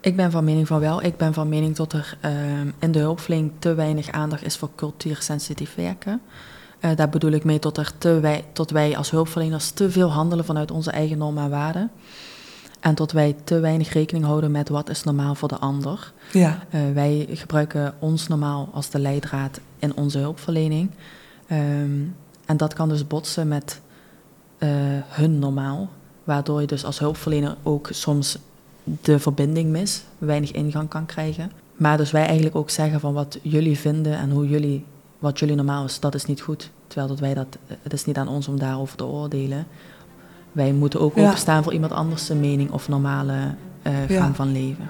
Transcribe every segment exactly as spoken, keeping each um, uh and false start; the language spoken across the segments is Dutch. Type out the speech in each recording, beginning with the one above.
Ik ben van mening van wel. Ik ben van mening dat er uh, in de hulpverlening te weinig aandacht is voor cultuursensitief werken. Uh, daar bedoel ik mee dat, er te wij, tot wij als hulpverleners te veel handelen vanuit onze eigen normen en waarden. En dat wij te weinig rekening houden met wat is normaal voor de ander. Ja. Uh, wij gebruiken ons normaal als de leidraad in onze hulpverlening. Um, en dat kan dus botsen met uh, hun normaal. Waardoor je dus als hulpverlener ook soms de verbinding mist, weinig ingang kan krijgen. Maar dus wij eigenlijk ook zeggen van wat jullie vinden en hoe jullie, wat jullie normaal is, dat is niet goed. Terwijl dat wij dat, het is niet aan ons om daarover te oordelen. Wij moeten ook ja. openstaan voor iemand anders zijn mening of normale uh, gang ja. van leven.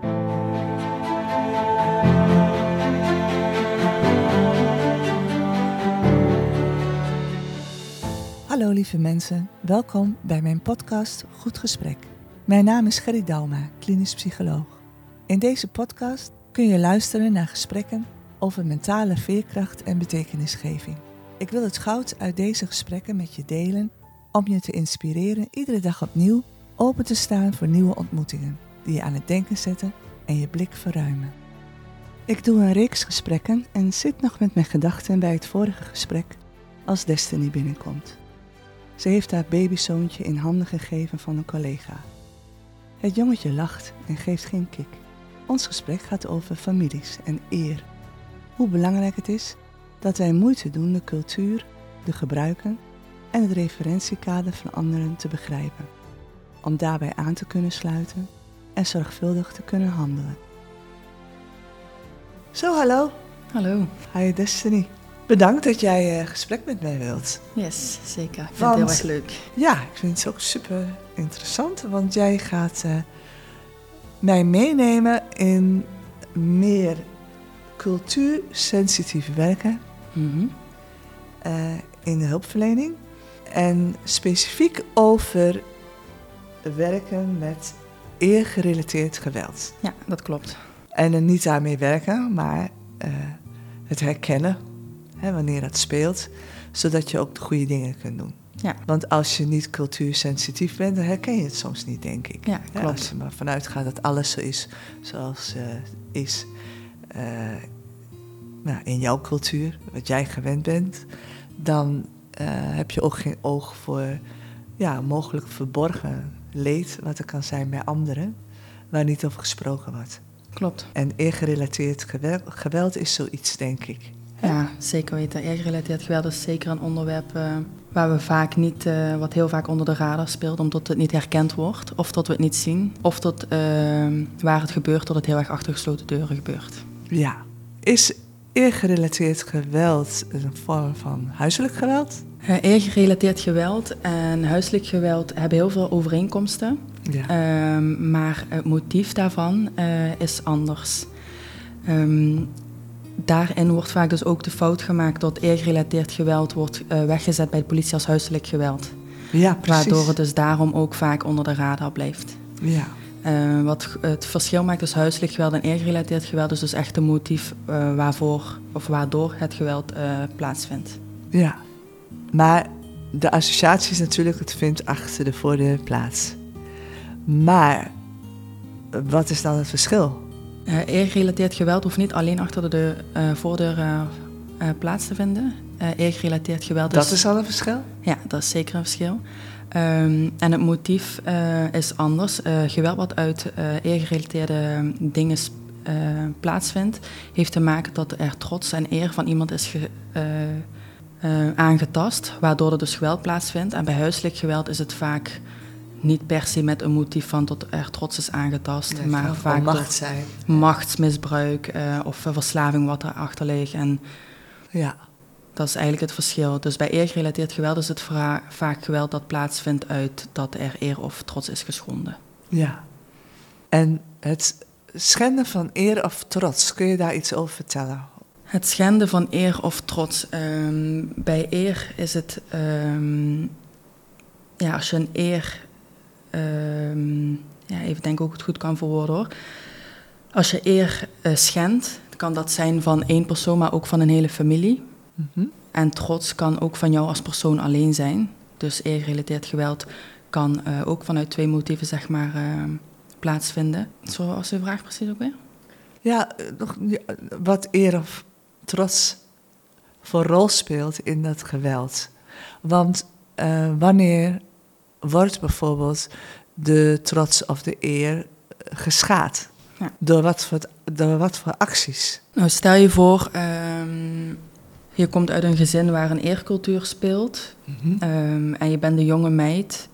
Hallo lieve mensen, welkom bij mijn podcast Goed Gesprek. Mijn naam is Gerry Dauma, klinisch psycholoog. In deze podcast kun je luisteren naar gesprekken over mentale veerkracht en betekenisgeving. Ik wil het goud uit deze gesprekken met je delen om je te inspireren iedere dag opnieuw open te staan voor nieuwe ontmoetingen die je aan het denken zetten en je blik verruimen. Ik doe een reeks gesprekken en zit nog met mijn gedachten bij het vorige gesprek als Destiny binnenkomt. Ze heeft haar babyzoontje in handen gegeven van een collega. Het jongetje lacht en geeft geen kik. Ons gesprek gaat over families en eer. Hoe belangrijk het is dat wij moeite doen de cultuur, de gebruiken en het referentiekader van anderen te begrijpen. Om daarbij aan te kunnen sluiten en zorgvuldig te kunnen handelen. Zo, hallo. Hallo. Hi Destiny. Bedankt dat jij uh, gesprek met mij wilt. Yes, zeker. Ik vind want, het heel erg leuk. Ja, ik vind het ook super interessant, want jij gaat uh, mij meenemen in meer cultuursensitief werken Mm-hmm. uh, in de hulpverlening. En specifiek over werken met eergerelateerd geweld. Ja, dat klopt. En er niet daarmee werken, maar uh, het herkennen. Hè, wanneer dat speelt, zodat je ook de goede dingen kunt doen. Ja. Want als je niet cultuursensitief bent, dan herken je het soms niet, denk ik. Ja, klopt. Ja, als je maar vanuit gaat dat alles zo is zoals uh, is uh, nou, in jouw cultuur, wat jij gewend bent, dan uh, heb je ook geen oog voor ja, mogelijk verborgen leed wat er kan zijn bij anderen, waar niet over gesproken wordt. Klopt. En eergerelateerd geweld, geweld is zoiets, denk ik. Ja, zeker weten. Eergerelateerd geweld is zeker een onderwerp uh, waar we vaak niet, uh, wat heel vaak onder de radar speelt, omdat het niet herkend wordt, of dat we het niet zien, of dat uh, waar het gebeurt, dat het heel erg achter gesloten deuren gebeurt. Ja. Is eergerelateerd geweld een vorm van huiselijk geweld? Uh, eergerelateerd geweld en huiselijk geweld hebben heel veel overeenkomsten, ja. uh, maar het motief daarvan uh, is anders. Um, Daarin wordt vaak dus ook de fout gemaakt dat eergerelateerd geweld wordt uh, weggezet bij de politie als huiselijk geweld. Ja, precies. Waardoor het dus daarom ook vaak onder de radar blijft. Ja. Uh, wat het verschil maakt tussen huiselijk geweld en eergerelateerd geweld is dus echt een motief uh, waarvoor of waardoor het geweld uh, plaatsvindt. Ja, maar de associatie is natuurlijk, het vindt achter de voordeur plaats. Maar wat is dan het verschil? Uh, eergerelateerd geweld hoeft niet alleen achter de uh, voordeur uh, uh, plaats te vinden. Uh, eergerelateerd geweld is... Dat is al een verschil? Ja, dat is zeker een verschil. Um, en het motief uh, is anders. Uh, geweld wat uit uh, eergerelateerde dingen uh, plaatsvindt, heeft te maken dat er trots en eer van iemand is ge, uh, uh, aangetast, waardoor er dus geweld plaatsvindt. En bij huiselijk geweld is het vaak niet per se met een motief van dat er trots is aangetast, nee, maar vaak macht zijn. machtsmisbruik uh, of uh, verslaving wat erachter ligt. En ja. Dat is eigenlijk het verschil. Dus bij eergerelateerd geweld is het vra- vaak geweld dat plaatsvindt uit dat er eer of trots is geschonden. Ja. En het schenden van eer of trots, kun je daar iets over vertellen? Het schenden van eer of trots. Um, bij eer is het... Um, ja, als je een eer... Um, ja, even denken hoe ik het goed kan verwoorden hoor. Als je eer uh, schendt, kan dat zijn van één persoon, maar ook van een hele familie. Mm-hmm. En trots kan ook van jou als persoon alleen zijn. Dus eergerelateerd geweld kan uh, ook vanuit twee motieven zeg maar, uh, plaatsvinden. Zo was uw vraag precies ook weer? Ja, nog wat eer of trots voor rol speelt in dat geweld. Want uh, wanneer wordt bijvoorbeeld de trots of de eer geschaad? Ja. Door, wat voor, door wat voor acties? Nou, stel je voor, um, je komt uit een gezin waar een eercultuur speelt. Mm-hmm. um, en je bent de jonge meid.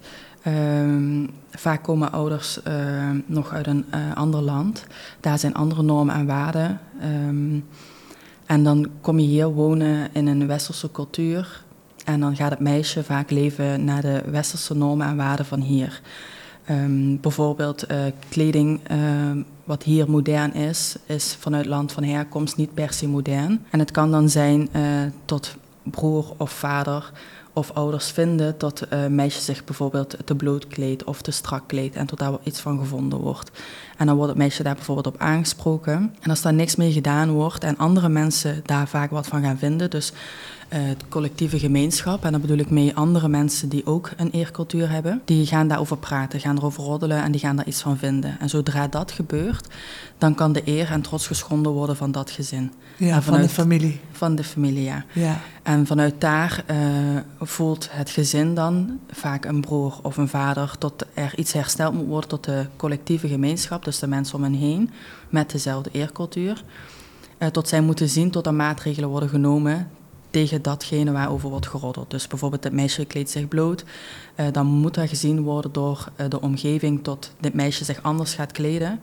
Um, vaak komen ouders uh, nog uit een uh, ander land. Daar zijn andere normen en waarden. Um, en dan kom je hier wonen in een westerse cultuur. En dan gaat het meisje vaak leven naar de westerse normen en waarden van hier. Um, bijvoorbeeld uh, kleding, uh, wat hier modern is, is vanuit land van herkomst niet per se modern. En het kan dan zijn uh, tot broer of vader of ouders vinden dat uh, meisje zich bijvoorbeeld te bloot kleedt of te strak kleedt en tot daar iets van gevonden wordt. En dan wordt het meisje daar bijvoorbeeld op aangesproken. En als daar niks mee gedaan wordt en andere mensen daar vaak wat van gaan vinden, dus uh, het collectieve gemeenschap, en daar bedoel ik mee andere mensen die ook een eercultuur hebben, die gaan daarover praten, gaan erover roddelen en die gaan daar iets van vinden. En zodra dat gebeurt, dan kan de eer en trots geschonden worden van dat gezin. Ja, en vanuit, van de familie. Van de familie, ja. ja. En vanuit daar uh, voelt het gezin dan, vaak een broer of een vader, tot er iets hersteld moet worden tot de collectieve gemeenschap, dus de mensen om hen heen, met dezelfde eercultuur. Uh, tot zij moeten zien tot er maatregelen worden genomen tegen datgene waarover wordt geroddeld. Dus bijvoorbeeld het meisje kleedt zich bloot, uh, dan moet er gezien worden door uh, de omgeving tot dit meisje zich anders gaat kleden.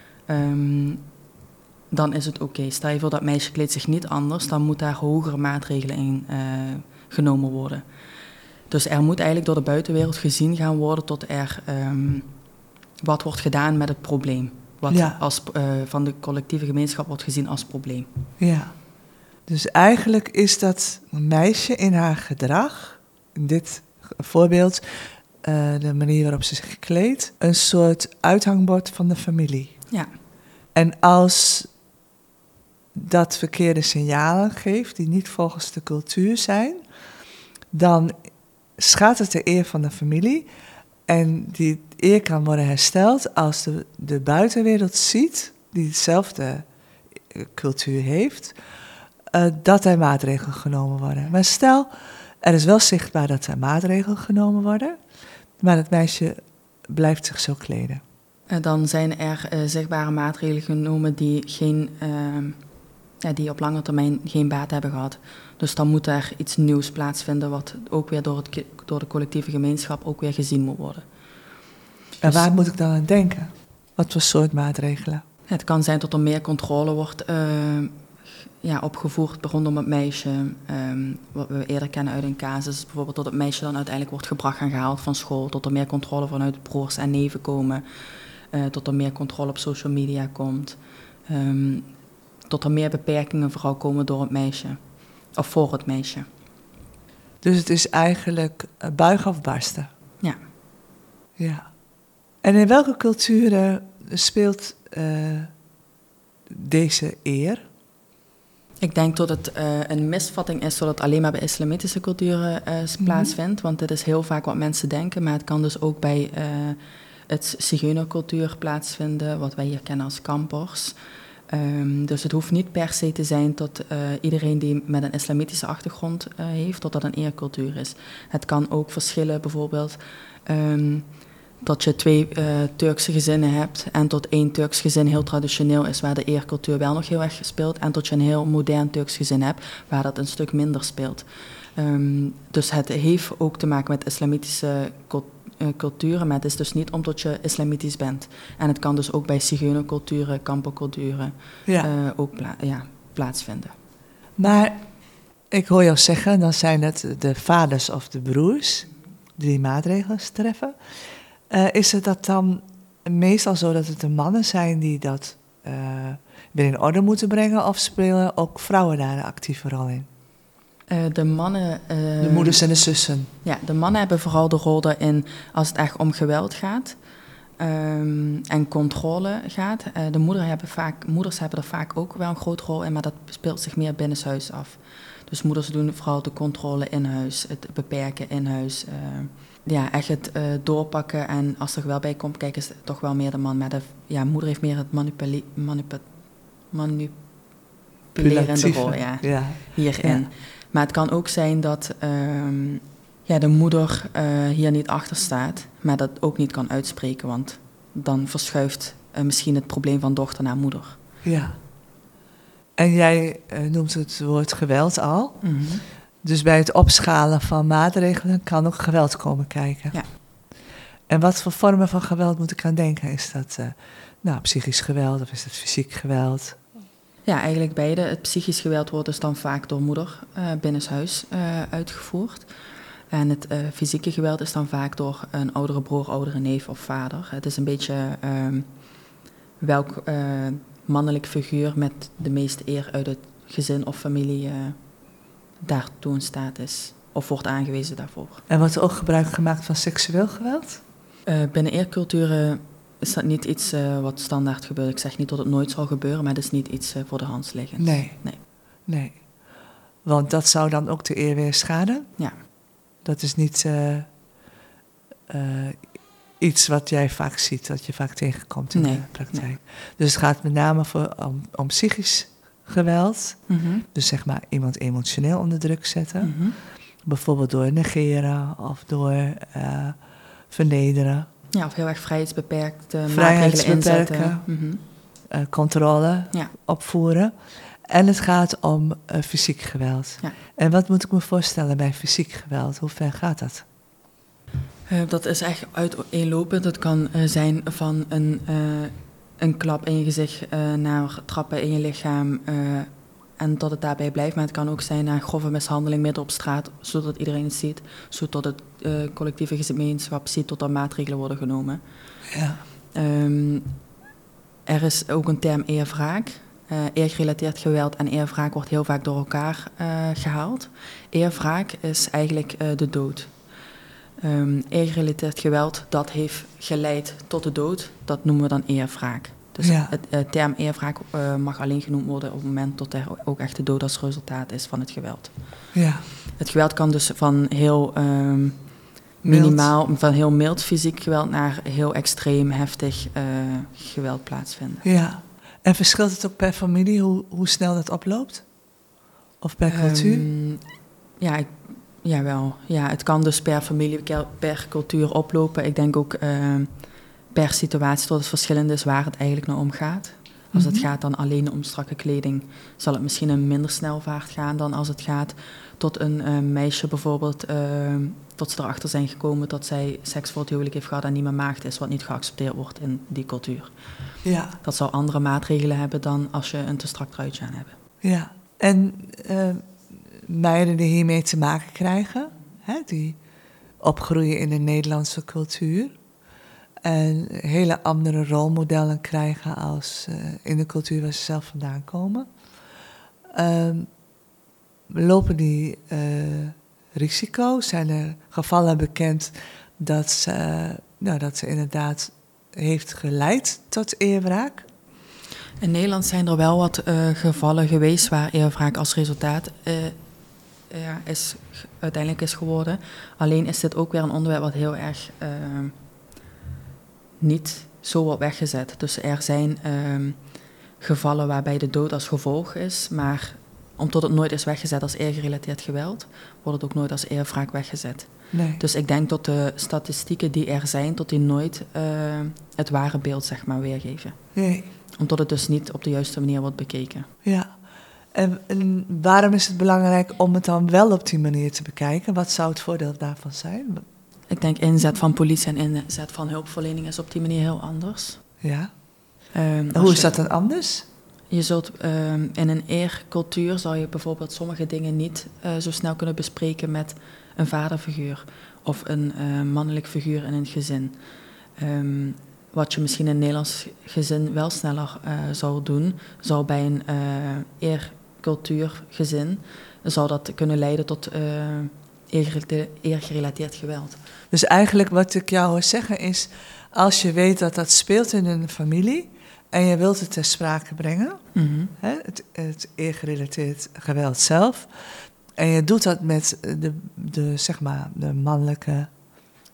Um, dan is het oké. Okay. Stel je voor dat meisje kleedt zich niet anders, dan moet daar hogere maatregelen in uh, genomen worden. Dus er moet eigenlijk door de buitenwereld gezien gaan worden tot er um, wat wordt gedaan met het probleem. Wat ja. als, uh, van de collectieve gemeenschap wordt gezien als probleem. Ja, dus eigenlijk is dat meisje in haar gedrag, in dit voorbeeld, uh, de manier waarop ze zich kleedt, een soort uithangbord van de familie. Ja. En als dat verkeerde signalen geeft, die niet volgens de cultuur zijn, dan schaadt het de eer van de familie. En die eer kan worden hersteld als de, de buitenwereld ziet, die dezelfde cultuur heeft, uh, dat er maatregelen genomen worden. Maar stel, er is wel zichtbaar dat er maatregelen genomen worden, maar het meisje blijft zich zo kleden. Dan zijn er uh, zichtbare maatregelen genomen die, geen, uh, ja, die op lange termijn geen baat hebben gehad. Dus dan moet er iets nieuws plaatsvinden wat ook weer door, het, door de collectieve gemeenschap ook weer gezien moet worden. En dus, waar moet ik dan aan denken? Wat voor soort maatregelen? Het kan zijn dat er meer controle wordt uh, ja, opgevoerd rondom het meisje. Um, wat we eerder kennen uit een casus, bijvoorbeeld dat het meisje dan uiteindelijk wordt gebracht en gehaald van school, tot er meer controle vanuit broers en neven komen. Uh, tot er meer controle op social media komt. Um, tot er meer beperkingen vooral komen door het meisje. Of voor het meisje. Dus het is eigenlijk buigen of barsten? Ja. Ja. En in welke culturen speelt uh, deze eer? Ik denk dat het uh, een misvatting is dat het alleen maar bij islamitische culturen uh, mm-hmm. plaatsvindt. Want dit is heel vaak wat mensen denken. Maar het kan dus ook bij Uh, het zigeunercultuur plaatsvinden, wat wij hier kennen als kampers. Um, dus het hoeft niet per se te zijn dat uh, iedereen die met een islamitische achtergrond uh, heeft, dat dat een eercultuur is. Het kan ook verschillen, bijvoorbeeld um, dat je twee uh, Turkse gezinnen hebt en tot één Turks gezin heel traditioneel is, waar de eercultuur wel nog heel erg speelt, en tot je een heel modern Turks gezin hebt, waar dat een stuk minder speelt. Um, dus het heeft ook te maken met islamitische cultuur. culturen, maar het is dus niet omdat je islamitisch bent. En het kan dus ook bij zigeunerculturen, kamperculturen ja. uh, ook pla- ja, plaatsvinden. Maar ik hoor jou zeggen, dan zijn het de vaders of de broers die die maatregelen treffen. Uh, is het dat dan meestal zo dat het de mannen zijn die dat uh, weer in orde moeten brengen, of spelen ook vrouwen daar een actieve rol in? Uh, de mannen... Uh, de moeders en de zussen. Ja, de mannen hebben vooral de rol daarin als het echt om geweld gaat um, en controle gaat. Uh, de moeder hebben vaak, moeders hebben er vaak ook wel een grote rol in, maar dat speelt zich meer binnenshuis af. Dus moeders doen vooral de controle in huis, het beperken in huis. Uh, ja, echt het uh, doorpakken. En als er geweld bij komt, kijk, is het toch wel meer de man. Maar de ja, moeder heeft meer het manipule- manipu- manipulerende rol ja, ja. hierin. Ja. Maar het kan ook zijn dat um, ja, de moeder uh, hier niet achter staat, maar dat ook niet kan uitspreken. Want dan verschuift uh, misschien het probleem van dochter naar moeder. Ja. En jij uh, noemt het woord geweld al. Mm-hmm. Dus bij het opschalen van maatregelen kan ook geweld komen kijken. Ja. En wat voor vormen van geweld moet ik aan denken? Is dat uh, nou, psychisch geweld of is dat fysiek geweld? Ja, eigenlijk beide. Het psychisch geweld wordt dus dan vaak door moeder uh, binnenshuis uh, uitgevoerd. En het uh, fysieke geweld is dan vaak door een oudere broer, oudere neef of vader. Het is een beetje um, welk uh, mannelijk figuur met de meeste eer uit het gezin of familie uh, daartoe in staat is. Of wordt aangewezen daarvoor. En wordt er ook gebruik gemaakt van seksueel geweld? Uh, binnen eerculturen is dat niet iets uh, wat standaard gebeurt. Ik zeg niet dat het nooit zal gebeuren, maar het is niet iets uh, voor de hand liggend. Nee. nee. Nee. Want dat zou dan ook de eer weer schaden? Ja. Dat is niet uh, uh, iets wat jij vaak ziet, wat je vaak tegenkomt in nee. de praktijk. Nee. Dus het gaat met name voor, om, om psychisch geweld. Mm-hmm. Dus zeg maar iemand emotioneel onder druk zetten. Mm-hmm. Bijvoorbeeld door negeren of door uh, vernederen. Ja, of heel erg vrijheidsbeperkt uh, maatregelen inzetten. Mm-hmm. Uh, controle ja. opvoeren. En het gaat om uh, fysiek geweld. Ja. En wat moet ik me voorstellen bij fysiek geweld? Hoe ver gaat dat? Uh, dat is echt uiteenlopend. Het kan uh, zijn van een, uh, een klap in je gezicht uh, naar trappen in je lichaam uh, en tot het daarbij blijft. Maar het kan ook zijn naar grove mishandeling midden op straat, zodat iedereen het ziet. Zodat het uh, collectieve gemeenschap ziet tot er maatregelen worden genomen. Ja. Um, er is ook een term eerwraak. Uh, eergerelateerd geweld en eerwraak wordt heel vaak door elkaar uh, gehaald. Eerwraak is eigenlijk uh, de dood. Um, eergerelateerd geweld, dat heeft geleid tot de dood. Dat noemen we dan eerwraak. Dus ja. het uh, term eerwraak uh, mag alleen genoemd worden op het moment dat er ook echt de dood als resultaat is van het geweld. Ja. Het geweld kan dus van heel um, minimaal, mild. van heel mild fysiek geweld naar heel extreem heftig uh, geweld plaatsvinden. Ja. En verschilt het ook per familie hoe, hoe snel dat oploopt? Of per cultuur? Um, ja, ik, jawel. Ja, het kan dus per familie, per cultuur oplopen. Ik denk ook uh, per situatie dat het verschillend is waar het eigenlijk naar om gaat. Als mm-hmm. het gaat dan alleen om strakke kleding, zal het misschien een minder snel vaart gaan dan als het gaat tot een uh, meisje bijvoorbeeld, uh, tot ze erachter zijn gekomen dat zij seks voor het huwelijk heeft gehad en niet meer maagd is, wat niet geaccepteerd wordt in die cultuur. Ja. Dat zou andere maatregelen hebben dan als je een te strak truitje aan hebt. Ja, en uh, meiden die hiermee te maken krijgen, hè, die opgroeien in de Nederlandse cultuur en hele andere rolmodellen krijgen als uh, in de cultuur waar ze zelf vandaan komen, uh, lopen die uh, risico? Zijn er gevallen bekend dat ze, uh, nou, dat ze inderdaad heeft geleid tot eerwraak? In Nederland zijn er wel wat uh, gevallen geweest waar eerwraak als resultaat uh, ja, is, uiteindelijk is geworden. Alleen is dit ook weer een onderwerp wat heel erg uh, niet zo wordt weggezet. Dus er zijn uh, gevallen waarbij de dood als gevolg is, maar omdat het nooit is weggezet als eergerelateerd geweld, wordt het ook nooit als eerwraak weggezet. Nee. Dus ik denk dat de statistieken die er zijn, tot die nooit uh, het ware beeld zeg maar weergeven. Nee. Omdat het dus niet op de juiste manier wordt bekeken. Ja, en, en waarom is het belangrijk om het dan wel op die manier te bekijken? Wat zou het voordeel daarvan zijn? Ik denk inzet van politie en inzet van hulpverlening is op die manier heel anders. Ja. Um, Hoe is je, dat dan anders? Je zult um, in een eercultuur zou je bijvoorbeeld sommige dingen niet uh, zo snel kunnen bespreken met een vaderfiguur of een uh, mannelijk figuur in een gezin. Um, wat je misschien in een Nederlands gezin wel sneller uh, zou doen, zou bij een uh, eercultuurgezin, zou dat kunnen leiden tot uh, eergerelateerd geweld. Dus eigenlijk wat ik jou hoor zeggen is, als je weet dat dat speelt in een familie en je wilt het ter sprake brengen, mm-hmm. hè, het, het eergerelateerd geweld zelf, en je doet dat met de, de, zeg maar, de mannelijke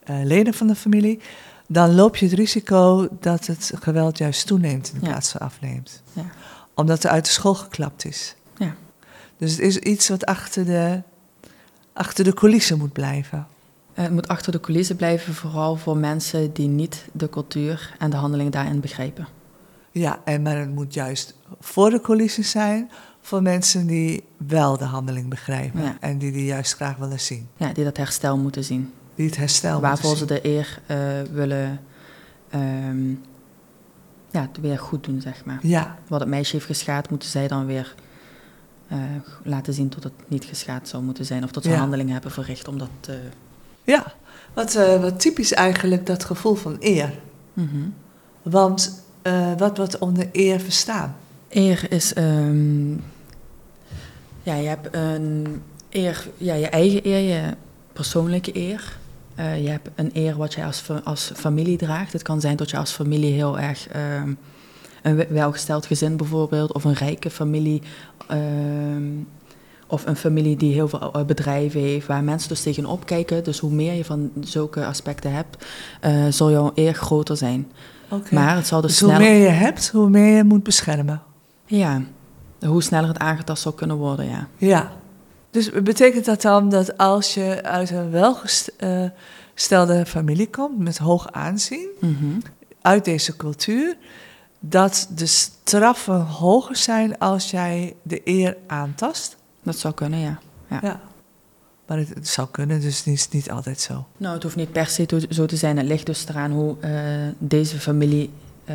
uh, leden van de familie, dan loop je het risico dat het geweld juist toeneemt in Ja. plaats van afneemt. Ja. Omdat er uit de school geklapt is. Ja. Dus het is iets wat achter de, achter de coulissen moet blijven. Uh, het moet achter de coulissen blijven, vooral voor mensen die niet de cultuur en de handeling daarin begrijpen. Ja, en maar het moet juist voor de coulissen zijn voor mensen die wel de handeling begrijpen. Ja. En die die juist graag willen zien. Ja, die dat herstel moeten zien. Die het herstel Waarvoor moeten ze zien. de eer uh, willen um, ja, weer goed doen, zeg maar. Ja. Wat het meisje heeft geschaad, moeten zij dan weer uh, laten zien tot het niet geschaad zou moeten zijn. Of dat ze Ja. een handeling hebben verricht om dat... Uh... Ja, wat, uh, wat typisch eigenlijk dat gevoel van eer. Mm-hmm. Want uh, wat wordt onder eer verstaan? Eer is... Um, ja, je hebt een eer... Ja, je eigen eer, je persoonlijke eer. Uh, je hebt een eer wat je als, als familie draagt. Het kan zijn dat je als familie heel erg... Um, een welgesteld gezin bijvoorbeeld, of een rijke familie... Um, of een familie die heel veel bedrijven heeft, waar mensen dus tegenop kijken. Dus hoe meer je van zulke aspecten hebt, uh, zal jouw eer groter zijn. Okay. Maar het zal dus, dus sneller... hoe meer je hebt, hoe meer je moet beschermen. Ja, hoe sneller het aangetast zou kunnen worden, ja. Ja, dus betekent dat dan dat als je uit een welgestelde familie komt, met hoog aanzien, Mm-hmm. uit deze cultuur, dat de straffen hoger zijn als jij de eer aantast? Dat zou kunnen, ja. Ja. Ja. Maar het, het zou kunnen, dus het is niet altijd zo. Nou, het hoeft niet per se to- zo te zijn. Het ligt dus eraan hoe uh, deze familie uh,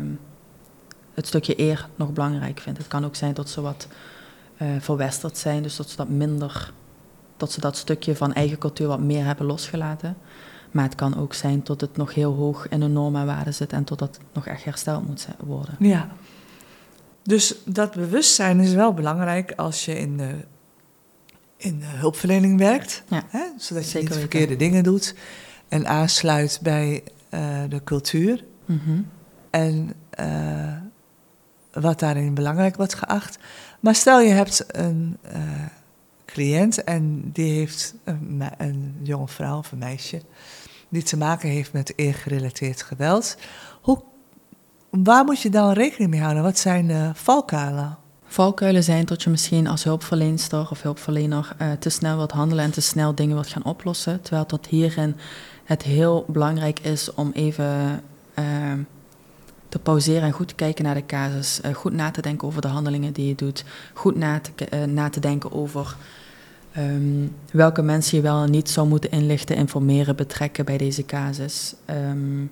het stukje eer nog belangrijk vindt. Het kan ook zijn dat ze wat uh, verwesterd zijn, dus dat ze dat minder, dat ze dat stukje van eigen cultuur wat meer hebben losgelaten. Maar het kan ook zijn dat het nog heel hoog in de normen en waarden zit en totdat het nog echt hersteld moet worden. Ja. Dus dat bewustzijn is wel belangrijk als je in de, in de hulpverlening werkt. Ja, hè? Zodat je zeker niet de weten. verkeerde dingen doet. En aansluit bij uh, de cultuur. Mm-hmm. En uh, wat daarin belangrijk wordt geacht. Maar stel je hebt een uh, cliënt en die heeft een, een jonge vrouw of een meisje die te maken heeft met eergerelateerd geweld. Hoe Waar moet je dan rekening mee houden? Wat zijn de valkuilen? Valkuilen zijn dat je misschien als hulpverlenster of hulpverlener uh, te snel wilt handelen en te snel dingen wilt gaan oplossen. Terwijl dat hierin het heel belangrijk is om even uh, te pauzeren en goed te kijken naar de casus. Uh, goed na te denken over de handelingen die je doet. Goed na te, uh, na te denken over um, welke mensen je wel en niet zou moeten inlichten, informeren, betrekken bij deze casus. Um,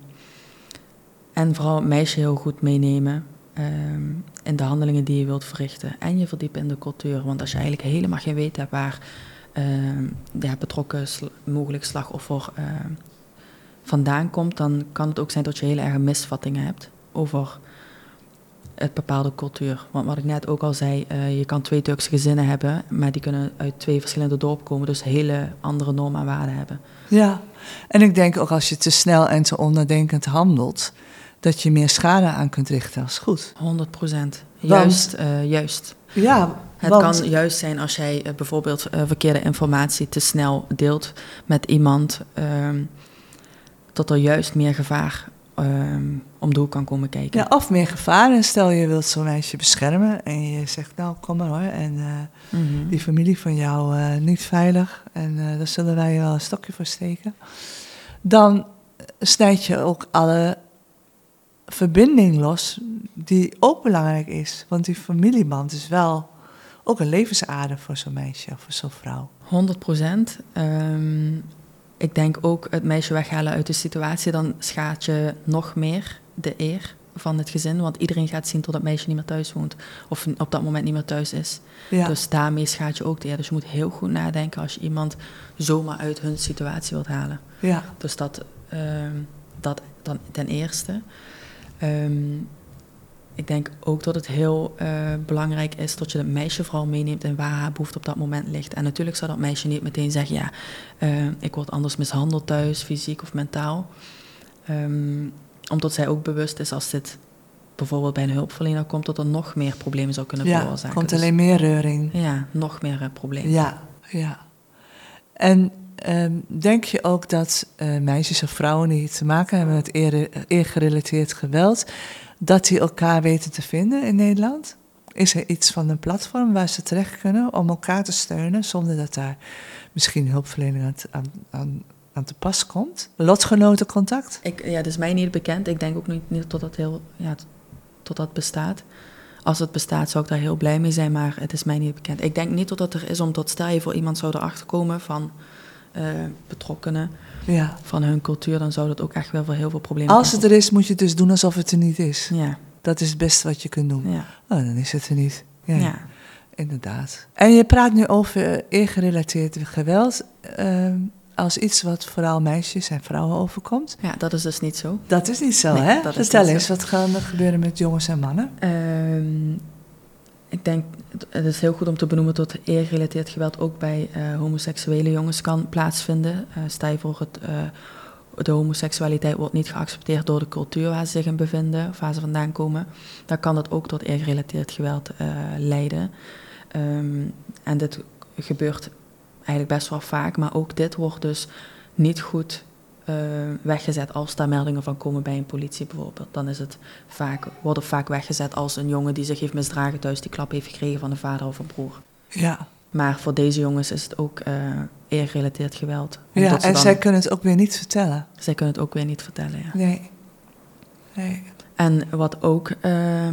En vooral het meisje heel goed meenemen um, in de handelingen die je wilt verrichten. En je verdiepen in de cultuur. Want als je eigenlijk helemaal geen weet hebt waar um, ja, betrokken sl- mogelijk slachtoffer uh, vandaan komt, dan kan het ook zijn dat je hele erge misvattingen hebt over het bepaalde cultuur. Want wat ik net ook al zei, uh, je kan twee Turkse gezinnen hebben, maar die kunnen uit twee verschillende dorpen komen, dus hele andere normen en waarden hebben. Ja, en ik denk ook als je te snel en te onderdenkend handelt, dat je meer schade aan kunt richten als goed. honderd procent. Want, Juist, uh, juist. Ja, Het want, kan juist zijn als jij uh, bijvoorbeeld uh, verkeerde informatie te snel deelt met iemand, um, dat er juist meer gevaar um, om de hoek kan komen kijken. Ja, of meer gevaar. En stel je wilt zo'n meisje beschermen en je zegt, nou kom maar hoor, en uh, mm-hmm. die familie van jou uh, niet veilig en uh, daar zullen wij je wel een stokje voor steken. Dan snijd je ook alle verbinding los die ook belangrijk is. Want die familieband is wel ook een levensader voor zo'n meisje of voor zo'n vrouw. honderd procent. Um, ik denk ook het meisje weghalen uit de situatie, dan schaadt je nog meer de eer van het gezin. Want iedereen gaat zien tot dat meisje niet meer thuis woont. Of op dat moment niet meer thuis is. Ja. Dus daarmee schaadt je ook de eer. Dus je moet heel goed nadenken als je iemand zomaar uit hun situatie wilt halen. Ja. Dus dat, um, dat dan ten eerste. Um, ik denk ook dat het heel uh, belangrijk is dat je het meisje vooral meeneemt en waar haar behoefte op dat moment ligt. En natuurlijk zou dat meisje niet meteen zeggen, ja, uh, ik word anders mishandeld thuis, fysiek of mentaal. Um, omdat zij ook bewust is als dit bijvoorbeeld bij een hulpverlener komt, dat er nog meer problemen zou kunnen ja, veroorzaken. Ja, komt dus, alleen meer reuring. Ja, nog meer uh, problemen. Ja, ja. En um, denk je ook dat uh, meisjes of vrouwen die te maken hebben met eer, eergerelateerd geweld, dat die elkaar weten te vinden in Nederland? Is er iets van een platform waar ze terecht kunnen om elkaar te steunen, zonder dat daar misschien hulpverlening aan, aan, aan, aan te pas komt? Lotgenotencontact? Ik, ja, dat is mij niet bekend. Ik denk ook niet, niet tot, dat heel, ja, tot dat bestaat. Als het bestaat, zou ik daar heel blij mee zijn, maar het is mij niet bekend. Ik denk niet dat het er is, omdat stel je voor iemand zou erachter komen van uh, betrokkenen, ja. van hun cultuur, dan zou dat ook echt wel voor heel veel problemen Als het er is, moet je het dus doen alsof het er niet is. Ja. Dat is het beste wat je kunt doen. Ja. Oh, dan is het er niet. Ja, ja. Inderdaad. En je praat nu over eergerelateerd geweld uh, als iets wat vooral meisjes en vrouwen overkomt. Ja, dat is dus niet zo. Dat is niet zo, nee, hè? Vertel eens, wat gaat er gebeuren met jongens en mannen? Uh, ik denk, het is heel goed om te benoemen dat eergerelateerd geweld ook bij uh, homoseksuele jongens kan plaatsvinden. Uh, stel je voor, het, uh, de homoseksualiteit wordt niet geaccepteerd door de cultuur waar ze zich in bevinden, of waar ze vandaan komen. Dan kan dat ook tot eergerelateerd geweld uh, leiden. Um, en dit gebeurt eigenlijk best wel vaak, maar ook dit wordt dus niet goed uh, weggezet als daar meldingen van komen bij een politie bijvoorbeeld. Dan is het vaak, wordt het vaak weggezet als een jongen die zich heeft misdragen thuis, die klap heeft gekregen van een vader of een broer. Ja. Maar voor deze jongens is het ook uh, eergerelateerd geweld. Ja, en dan, zij kunnen het ook weer niet vertellen. Zij kunnen het ook weer niet vertellen, ja. Nee. Nee. En wat ook uh,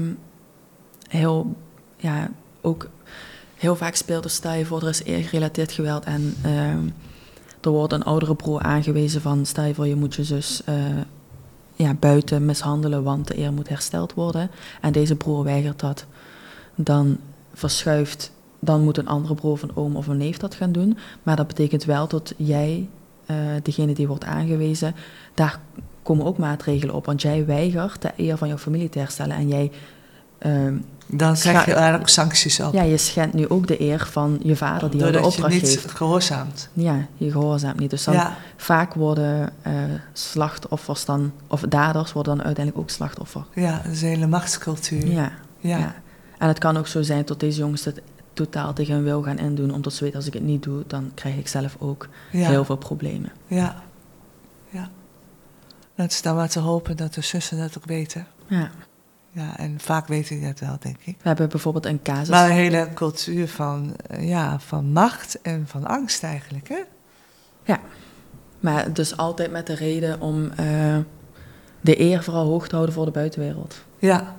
heel, ja, ook heel vaak speelt, dus stel je voor, er is eergerelateerd geweld en uh, er wordt een oudere broer aangewezen van, stel je voor, je moet je zus uh, ja, buiten mishandelen, want de eer moet hersteld worden. En deze broer weigert dat. Dan verschuift, dan moet een andere broer of een oom of een neef dat gaan doen. Maar dat betekent wel dat jij, uh, degene die wordt aangewezen, daar komen ook maatregelen op. Want jij weigert de eer van jouw familie te herstellen en jij... Uh, Dan krijg je daar ook sancties op. Ja, je schendt nu ook de eer van je vader die jou de opdracht geeft. Doordat je niet gehoorzaamt. Ja, je gehoorzaamt niet. Dus dan ja. vaak worden uh, slachtoffers dan, of daders worden dan uiteindelijk ook slachtoffer. Ja, dat is een hele machtscultuur. Ja, ja. ja. En het kan ook zo zijn dat deze jongens het totaal tegen hun wil gaan indoen, omdat ze weten, als ik het niet doe, dan krijg ik zelf ook ja. heel veel problemen. Ja, ja. Het is dan maar te hopen dat de zussen dat ook weten. Ja. Ja, en vaak weten die dat wel, denk ik. We hebben bijvoorbeeld een casus... Maar een hele cultuur van, ja, van macht en van angst eigenlijk, hè? Ja, maar dus altijd met de reden om uh, de eer vooral hoog te houden voor de buitenwereld. Ja,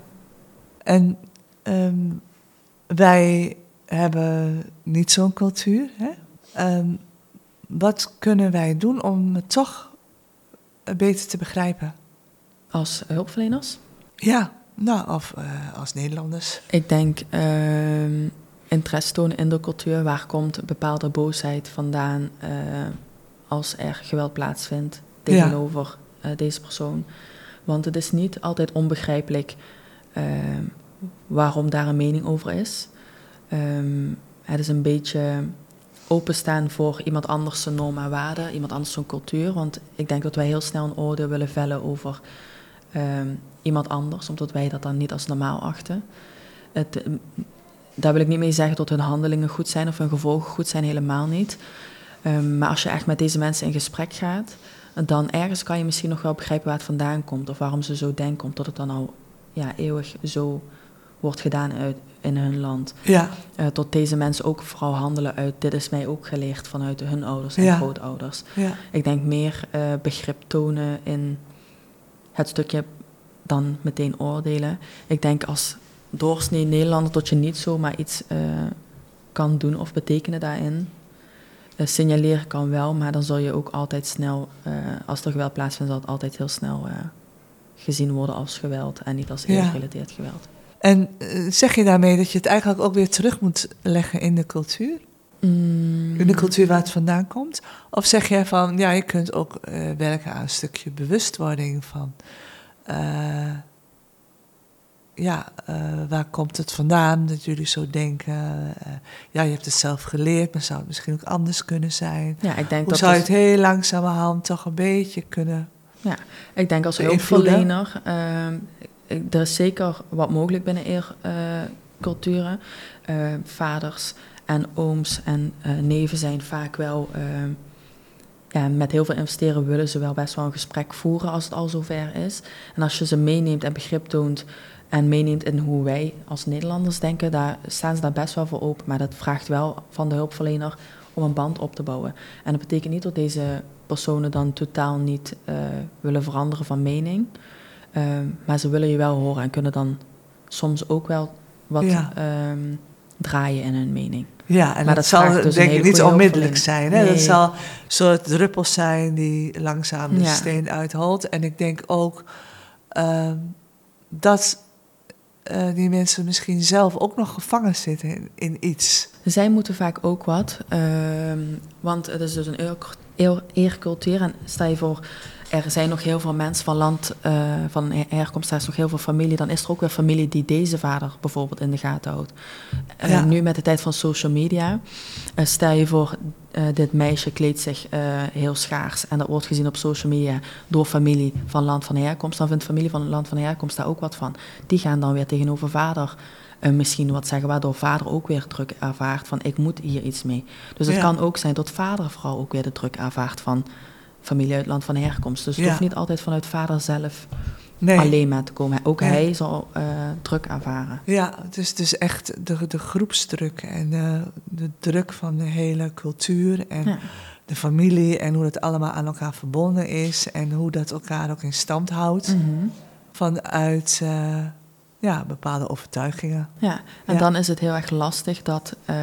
en um, wij hebben niet zo'n cultuur, hè? Um, wat kunnen wij doen om het toch beter te begrijpen? Als hulpverleners? Ja. Nou, of uh, als Nederlanders. Ik denk uh, interesse tonen in de cultuur. Waar komt bepaalde boosheid vandaan uh, als er geweld plaatsvindt tegenover ja. uh, deze persoon? Want het is niet altijd onbegrijpelijk uh, waarom daar een mening over is. Um, het is een beetje openstaan voor iemand anders zijn norm en waarden, iemand anders zijn cultuur. Want ik denk dat wij heel snel een oordeel willen vellen over... Um, iemand anders, omdat wij dat dan niet als normaal achten. Het, daar wil ik niet mee zeggen dat hun handelingen goed zijn of hun gevolgen goed zijn, helemaal niet. Um, maar als je echt met deze mensen in gesprek gaat, dan ergens kan je misschien nog wel begrijpen waar het vandaan komt of waarom ze zo denken, omdat het dan al ja, eeuwig zo wordt gedaan uit, in hun land. Ja. Uh, tot deze mensen ook vooral handelen uit, dit is mij ook geleerd vanuit hun ouders en ja. grootouders. Ja. Ik denk meer uh, begrip tonen in het stukje dan meteen oordelen. Ik denk als doorsnee Nederlander dat je niet zomaar iets uh, kan doen of betekenen daarin. Uh, signaleren kan wel, maar dan zal je ook altijd snel, uh, als er geweld plaatsvindt, zal het altijd heel snel uh, gezien worden als geweld en niet als eergerelateerd ja. geweld. En uh, zeg je daarmee dat je het eigenlijk ook weer terug moet leggen in de cultuur? Mm. In de cultuur waar het vandaan komt? Of zeg jij van, ja, je kunt ook uh, werken aan een stukje bewustwording van... Uh, ja, uh, waar komt het vandaan dat jullie zo denken? Uh, ja, je hebt het zelf geleerd, maar zou het misschien ook anders kunnen zijn? Ja, ik denk Hoe dat zou je het heel langzamerhand toch een beetje kunnen... Ja, ik denk als hulpverlener, uh, er is zeker wat mogelijk binnen eerculturen. Uh, uh, vaders en ooms en uh, neven zijn vaak wel... Uh, ja, met heel veel investeren willen ze wel best wel een gesprek voeren als het al zover is. En als je ze meeneemt en begrip toont en meeneemt in hoe wij als Nederlanders denken, daar staan ze daar best wel voor open. Maar dat vraagt wel van de hulpverlener om een band op te bouwen. En dat betekent niet dat deze personen dan totaal niet uh, willen veranderen van mening. Uh, maar ze willen je wel horen en kunnen dan soms ook wel wat ja. um, draaien in hun mening. Ja, en maar dat, dat zal dus denk ik niet onmiddellijk zijn. Hè? Nee. Dat zal een soort druppels zijn die langzaam de ja. steen uitholt. En ik denk ook uh, dat uh, die mensen misschien zelf ook nog gevangen zitten in, in iets. Zij moeten vaak ook wat. Uh, want het is dus een eer, eer, eercultuur. En stel je voor, er zijn nog heel veel mensen van land, uh, van herkomst, daar is nog heel veel familie. Dan is er ook weer familie die deze vader bijvoorbeeld in de gaten houdt. Uh, ja. Nu met de tijd van social media, uh, stel je voor, uh, dit meisje kleedt zich uh, heel schaars. En dat wordt gezien op social media door familie van land van herkomst. Dan vindt familie van land van herkomst daar ook wat van. Die gaan dan weer tegenover vader uh, misschien wat zeggen, waardoor vader ook weer druk ervaart van ik moet hier iets mee. Dus het ja. kan ook zijn dat vader vooral ook weer de druk ervaart van familie uit land van herkomst. Dus het ja. hoeft niet altijd vanuit vader zelf nee. alleen maar te komen. Ook nee. hij zal uh, druk ervaren. Ja, het is dus echt de, de groepsdruk en de, de druk van de hele cultuur en ja. de familie en hoe het allemaal aan elkaar verbonden is en hoe dat elkaar ook in stand houdt mm-hmm. vanuit uh, ja, bepaalde overtuigingen. Ja, en ja. dan is het heel erg lastig dat Uh,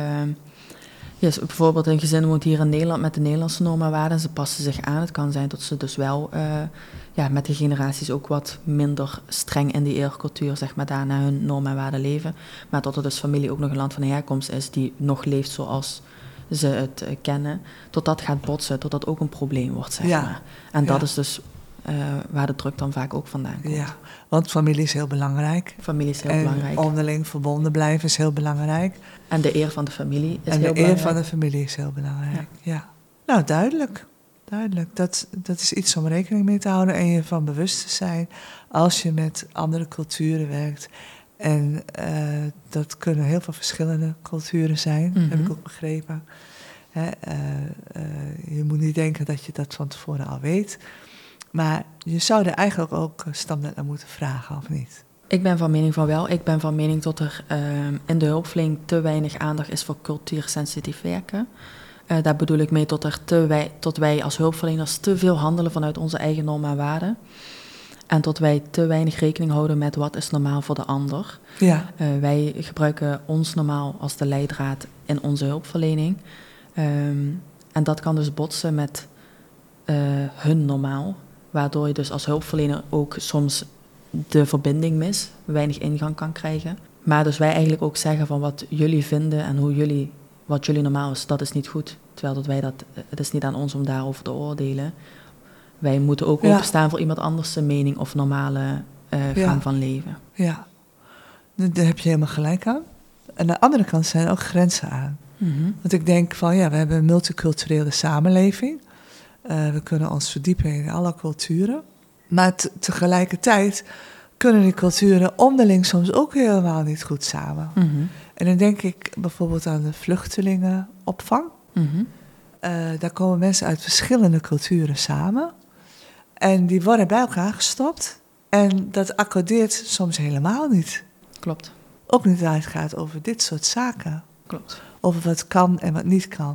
Yes, bijvoorbeeld een gezin woont hier in Nederland met de Nederlandse normen en waarden. Ze passen zich aan. Het kan zijn dat ze dus wel uh, ja, met de generaties ook wat minder streng in die eercultuur, zeg maar, daarna hun normen en waarden leven. Maar dat er dus familie ook nog een land van herkomst is die nog leeft zoals ze het uh, kennen. Tot dat gaat botsen, tot dat ook een probleem wordt, zeg ja. maar. En dat ja. is dus uh, waar de druk dan vaak ook vandaan komt. Ja, want familie is heel belangrijk. Familie is heel en belangrijk. onderling verbonden blijven is heel belangrijk. En de eer van de familie is en heel belangrijk. En belangrijk. de eer van de familie is heel belangrijk, ja. ja. Nou, duidelijk. Duidelijk. Dat, dat is iets om rekening mee te houden en je van bewust te zijn als je met andere culturen werkt. En uh, dat kunnen heel veel verschillende culturen zijn, mm-hmm. heb ik ook begrepen. Hè, uh, uh, je moet niet denken dat je dat van tevoren al weet. Maar je zou er eigenlijk ook standaard naar moeten vragen, of niet? Ik ben van mening van wel. Ik ben van mening dat er uh, in de hulpverlening te weinig aandacht is voor cultuursensitief werken. Uh, daar bedoel ik mee dat, er te wij, tot wij als hulpverleners te veel handelen vanuit onze eigen normen en waarden. En tot wij te weinig rekening houden met wat is normaal voor de ander. Ja. Uh, wij gebruiken ons normaal als de leidraad in onze hulpverlening. Um, en dat kan dus botsen met uh, hun normaal. Waardoor je dus als hulpverlener ook soms de verbinding mis, weinig ingang kan krijgen. Maar dus wij eigenlijk ook zeggen van wat jullie vinden en hoe jullie, wat jullie normaal is, dat is niet goed. Terwijl dat wij dat, het is niet aan ons om daarover te oordelen. Wij moeten ook ja. openstaan voor iemand anders zijn mening of normale uh, gang ja. van leven. Ja, daar heb je helemaal gelijk aan. En aan de andere kant zijn er ook grenzen aan. Mm-hmm. Want ik denk van ja, we hebben een multiculturele samenleving. Uh, we kunnen ons verdiepen in alle culturen. Maar t- tegelijkertijd kunnen die culturen onderling soms ook helemaal niet goed samen. Mm-hmm. En dan denk ik bijvoorbeeld aan de vluchtelingenopvang. Mm-hmm. Uh, daar komen mensen uit verschillende culturen samen. En die worden bij elkaar gestopt. En dat accordeert soms helemaal niet. Klopt. Ook niet als het gaat over dit soort zaken. Klopt. Over wat kan en wat niet kan.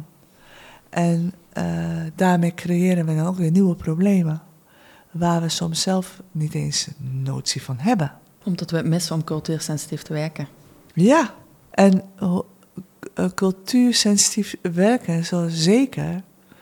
En uh, daarmee creëren we dan ook weer nieuwe problemen. Waar we soms zelf niet eens een notie van hebben. Omdat we het missen om cultuursensitief te werken. Ja, en uh, cultuursensitief werken zal zeker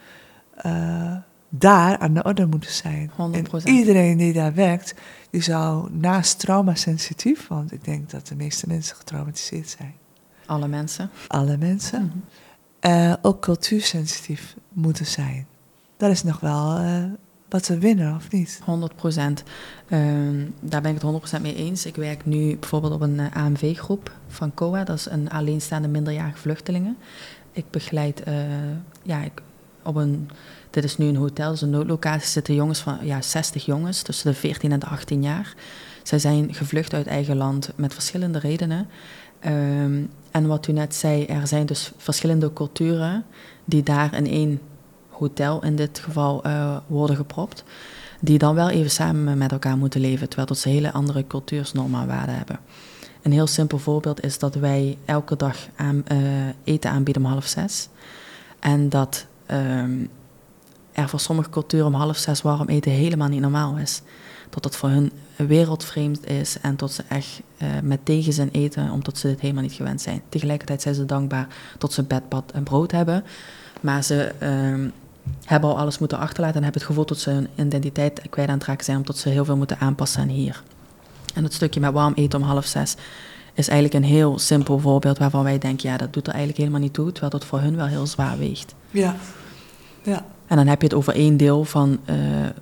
uh, daar aan de orde moeten zijn. honderd procent. En iedereen die daar werkt, die zou naast traumasensitief, want ik denk dat de meeste mensen getraumatiseerd zijn. Alle mensen. Alle mensen. Mm-hmm. Uh, ook cultuursensitief moeten zijn. Dat is nog wel uh, wat te winnen, of niet? honderd procent. Uh, daar ben ik het honderd procent mee eens. Ik werk nu bijvoorbeeld op een uh, A M V-groep van C O A. Dat is een alleenstaande minderjarige vluchtelingen. Ik begeleid, uh, ja, ik, op een, dit is nu een hotel, dus een noodlocatie, zitten jongens van, ja, zestig jongens, tussen de veertien en de achttien jaar. Zij zijn gevlucht uit eigen land met verschillende redenen. Um, en wat u net zei, er zijn dus verschillende culturen die daar in één hotel in dit geval uh, worden gepropt, die dan wel even samen met elkaar moeten leven, terwijl dat ze hele andere cultuursnormen en waarden hebben. Een heel simpel voorbeeld is dat wij elke dag aan, uh, eten aanbieden om half zes. En dat um, er voor sommige culturen om half zes warm eten helemaal niet normaal is. Dat het voor hun wereldvreemd is en tot ze echt uh, met tegenzin eten, omdat ze dit helemaal niet gewend zijn. Tegelijkertijd zijn ze dankbaar dat ze bed, bad en brood hebben. Maar ze um, hebben al alles moeten achterlaten en hebben het gevoel dat ze hun identiteit kwijt aan het raken zijn, omdat ze heel veel moeten aanpassen aan hier. En het stukje met warm eten om half zes is eigenlijk een heel simpel voorbeeld waarvan wij denken, ja, dat doet er eigenlijk helemaal niet toe, terwijl dat voor hun wel heel zwaar weegt. Ja, ja. En dan heb je het over één deel van, uh,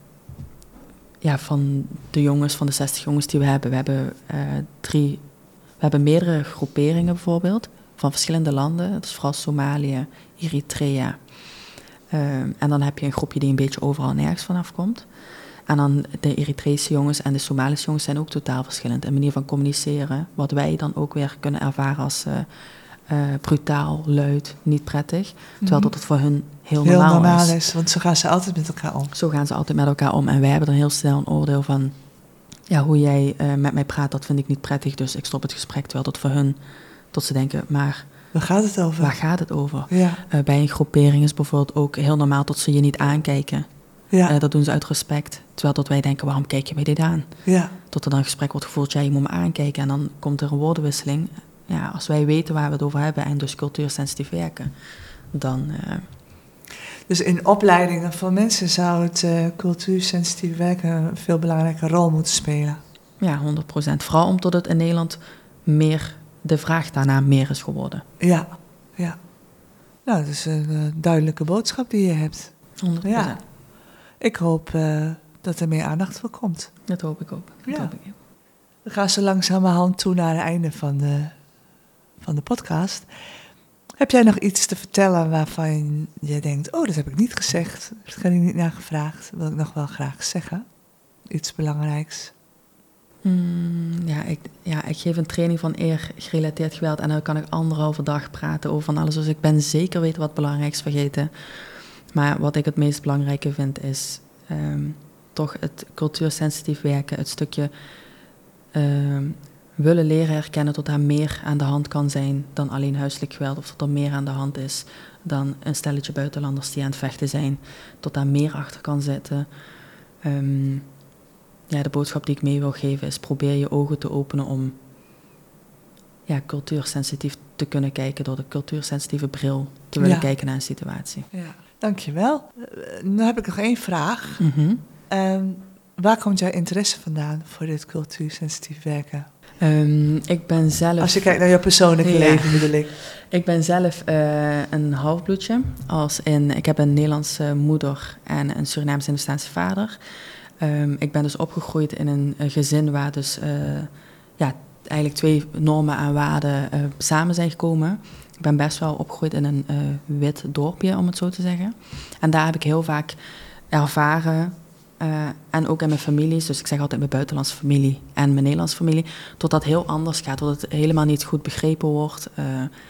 ja, van de jongens, van de zestig jongens die we hebben. We hebben uh, drie, we hebben meerdere groeperingen bijvoorbeeld, van verschillende landen. Dat is vooral Somalië, Eritrea. Uh, en dan heb je een groepje die een beetje overal en nergens vanaf komt. En dan de Eritrese jongens en de Somalische jongens zijn ook totaal verschillend. Een manier van communiceren, wat wij dan ook weer kunnen ervaren als uh, uh, brutaal, luid, niet prettig. Terwijl Mm-hmm. dat het voor hun heel, heel normaal, normaal is. is. Want zo gaan ze altijd met elkaar om. Zo gaan ze altijd met elkaar om. En wij hebben dan heel snel een oordeel van, ja, hoe jij uh, met mij praat, dat vind ik niet prettig. Dus ik stop het gesprek, terwijl dat voor hun, tot ze denken, maar waar gaat het over? waar gaat het over? Ja. Uh, bij een groepering is bijvoorbeeld ook heel normaal dat ze je niet aankijken. Ja. Uh, dat doen ze uit respect. Terwijl dat wij denken, waarom kijk je mij dit aan? Ja. Tot er dan een gesprek wordt gevoerd, ja, je moet me aankijken. En dan komt er een woordenwisseling. Ja, als wij weten waar we het over hebben en dus cultuursensitief werken, dan... Uh... Dus in opleidingen van mensen zou het uh, cultuursensitief werken een veel belangrijke rol moeten spelen. Ja, honderd procent. Vooral omdat het in Nederland meer, de vraag daarna meer is geworden. Ja, ja. Nou, dat is een uh, duidelijke boodschap die je hebt. honderd procent. Ja. Ik hoop uh, dat er meer aandacht voor komt. Dat hoop ik ook. Dat ja. hoop ik ook. We gaan zo langzamerhand toe naar het einde van de, van de podcast. Heb jij nog iets te vertellen waarvan je denkt, oh, dat heb ik niet gezegd. Dat heb ik niet naar gevraagd. Dat wil ik nog wel graag zeggen. Iets belangrijks. Mm, ja, ik, ja, ik geef een training van eer-gerelateerd geweld en dan kan ik anderhalve dag praten over van alles. Dus ik ben zeker weten wat belangrijks vergeten. Maar wat ik het meest belangrijke vind is um, toch het cultuursensitief werken. Het stukje um, willen leren herkennen dat er meer aan de hand kan zijn dan alleen huiselijk geweld. Of dat er meer aan de hand is dan een stelletje buitenlanders die aan het vechten zijn. Dat daar meer achter kan zitten. Um, ja, de boodschap die ik mee wil geven is probeer je ogen te openen om ja, cultuursensitief te kunnen kijken, door de cultuursensitieve bril te willen ja. kijken naar een situatie. Ja, dankjewel. Uh, nu heb ik nog één vraag. Mm-hmm. Um, waar komt jouw interesse vandaan voor dit cultuursensitief werken? Um, ik ben zelf... Als je kijkt naar jouw persoonlijke ja. leven bedoel ik. Ik ben zelf uh, een halfbloedje. Als in, ik heb een Nederlandse moeder en een Surinaams-Hindoestaanse vader. Um, ik ben dus opgegroeid in een, een gezin waar dus uh, ja, eigenlijk twee normen en waarden uh, samen zijn gekomen. Ik ben best wel opgegroeid in een uh, wit dorpje, om het zo te zeggen. En daar heb ik heel vaak ervaren, uh, en ook in mijn families, dus ik zeg altijd mijn buitenlandse familie en mijn Nederlandse familie, tot dat heel anders gaat, tot het helemaal niet goed begrepen wordt. Uh,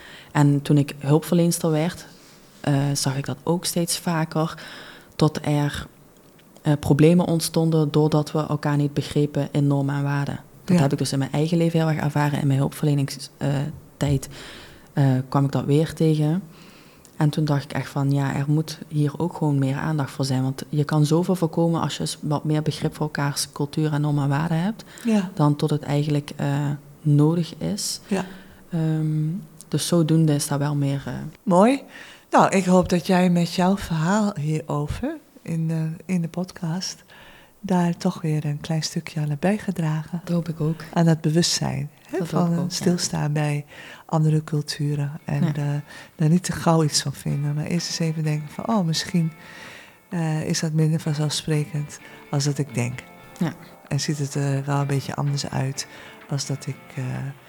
en toen ik hulpverlenster werd, uh, zag ik dat ook steeds vaker, tot er uh, problemen ontstonden doordat we elkaar niet begrepen in normen en waarden. Dat ja. heb ik dus in mijn eigen leven heel erg ervaren. In mijn hulpverleningstijd uh, kwam ik dat weer tegen. En toen dacht ik echt van, ja, er moet hier ook gewoon meer aandacht voor zijn. Want je kan zoveel voorkomen als je wat meer begrip voor elkaars cultuur en normen en waarden hebt. Ja. Dan tot het eigenlijk uh, nodig is. Ja. Um, dus zodoende is daar wel meer... Uh... Mooi. Nou, ik hoop dat jij met jouw verhaal hierover in de, in de podcast daar toch weer een klein stukje aan hebt bijgedragen. Dat hoop ik ook. Aan dat bewustzijn. Hè, dat van ook, stilstaan ja. bij andere culturen. En ja. uh, daar niet te gauw iets van vinden. Maar eerst eens even denken van, oh, misschien uh, is dat minder vanzelfsprekend als dat ik denk. Ja. En ziet het er wel een beetje anders uit als dat ik uh,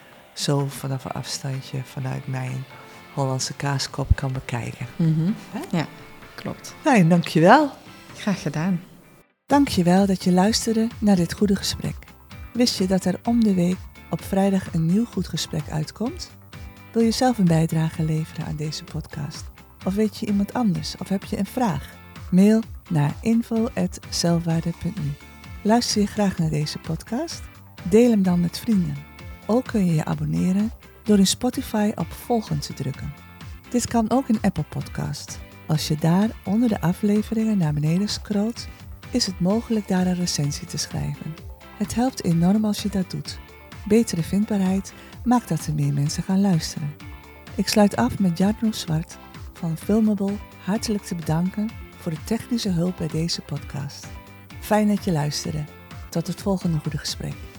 zo vanaf een afstandje vanuit mijn Hollandse kaaskop kan bekijken. Mm-hmm. Ja, klopt. Nee, dankjewel. Graag gedaan. Dankjewel dat je luisterde naar dit goede gesprek. Wist je dat er om de week op vrijdag een nieuw goed gesprek uitkomt? Wil je zelf een bijdrage leveren aan deze podcast? Of weet je iemand anders? Of heb je een vraag? Mail naar info at zelfwaarde punt nu. Luister je graag naar deze podcast? Deel hem dan met vrienden. Ook kun je je abonneren door in Spotify op volgen te drukken. Dit kan ook in Apple Podcast. Als je daar onder de afleveringen naar beneden scrolt, is het mogelijk daar een recensie te schrijven. Het helpt enorm als je dat doet. Betere vindbaarheid maakt dat er meer mensen gaan luisteren. Ik sluit af met Jarno Zwart van Filmable hartelijk te bedanken voor de technische hulp bij deze podcast. Fijn dat je luisterde. Tot het volgende goede gesprek.